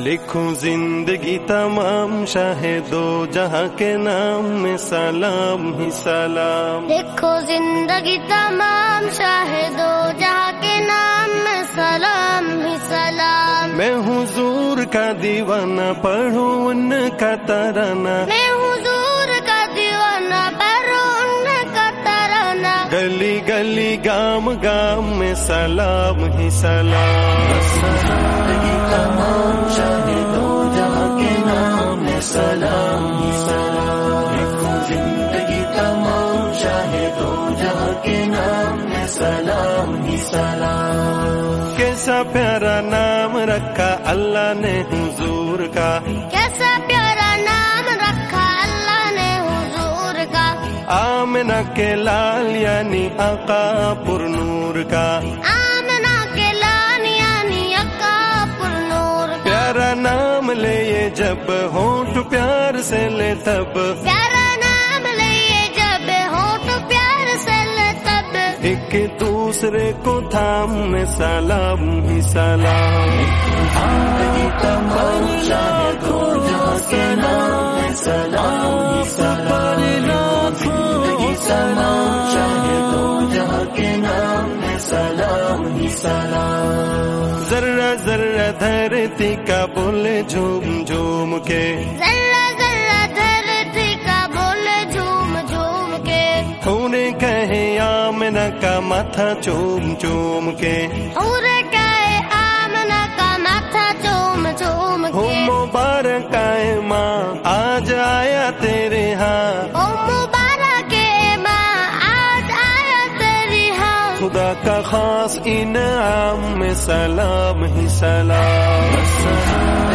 لکھوں زندگی تمام شاہ دو جہاں کے نام میں سلام ہی سلام. لکھو زندگی تمام شاہ دو جہاں کے نام میں سلام ہی سلام. میں حضور کا دیوانہ پڑھوں ان کا ترانہ. میں حضور کا دیوانہ پڑھوں ان کا ترانہ. گلی گلی گام گام میں سلام ہی سلام. زندگی تمام شاہ دو جہاں کے نام میں سلام ہی سلام. لکھوں زندگی تمام شاہ دو جہاں کے نام میں سلام ہی سلام. کیسا پیارا نام رکھا اللہ نے حضور کا. کیسا پیارا نام رکھا اللہ نے حضور کا. آمنہ کے لال یعنی آقا پر نور کا. آمنہ کے لال یعنی آقا پر نور کا. پیارا نام لے یہ جب ہونٹ پیار سے لے تب. پیارا نام لئے جب ہونٹ پیار سے لے تب. ایک دوسرے کو تھام میں سلام ہی سلام. زندگی تمام شاہ دو جہاں کے نام میں سلام ہی سلام. زندگی تمام شاہ دو جہاں کے نام میں سلام ہی سلام. ذرہ ذرہ دھرتی کا بولے جھوم جھوم کے. ذرہ ذرہ دھرتی کا بولے جھوم جھوم کے. انہیں کہے آمنہ کا ماتھا چوم چوم کے. اور کہے آمنہ کا ماتھا چوم چوم ہو کے. مبارک آئے ماں آج آیا تیرے ہاں. او مبارک ماں آج آیا تیری ہاں. خدا کا خاص انعام میں سلام ہی سلام.